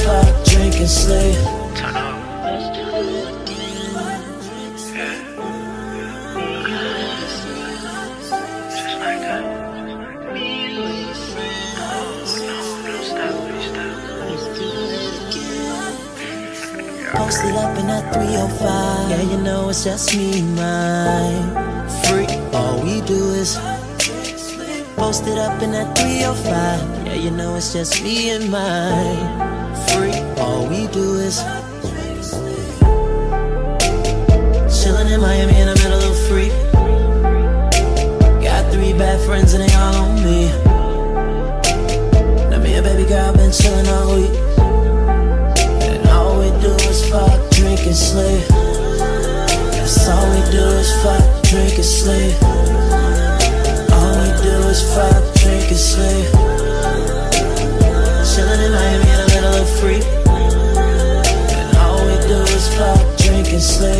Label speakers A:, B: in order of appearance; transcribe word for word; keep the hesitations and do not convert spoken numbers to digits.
A: fuck, drink, and sleep.
B: Turn up.
A: Posted up in that three oh five. Yeah, you know it's just me and mine. Free, all we do is posted up in that three oh five. Yeah, you know it's just me and mine. Free, all we do is chillin' in Miami in the middle of free. Got three bad friends and they all on me. Now me and baby girl been chillin' all week. All we do is fuck, drink, and sleep. That's all we do is fuck, drink, and sleep. All we do is fuck, drink, and sleep. Chillin' in Miami in the middle of free. And all we do is fuck, drink, and sleep.